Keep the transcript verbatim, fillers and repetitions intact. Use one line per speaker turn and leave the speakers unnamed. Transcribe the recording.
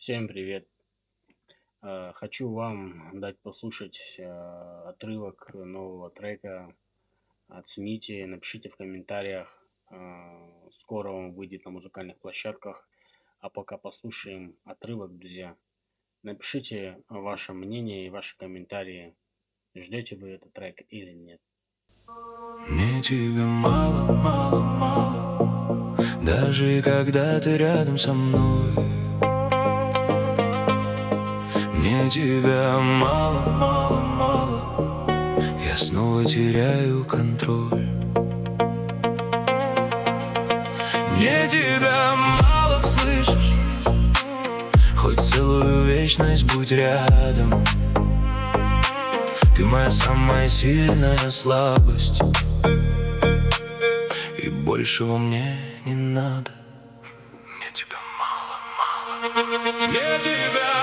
Всем привет! Э, Хочу вам дать послушать э, отрывок нового трека. Оцените, напишите в комментариях. Э, Скоро он выйдет на музыкальных площадках. А пока послушаем отрывок, друзья. Напишите ваше мнение и ваши комментарии. Ждете вы этот трек или нет?
Мне тебя мало, мало, мало, даже когда ты рядом со мной. Мне тебя мало, мало, мало, я снова теряю контроль. Мне тебя мало, слышишь? Хоть целую вечность будь рядом. Ты моя самая сильная слабость, и большего мне не надо. Мне тебя мало, мало. Мне тебя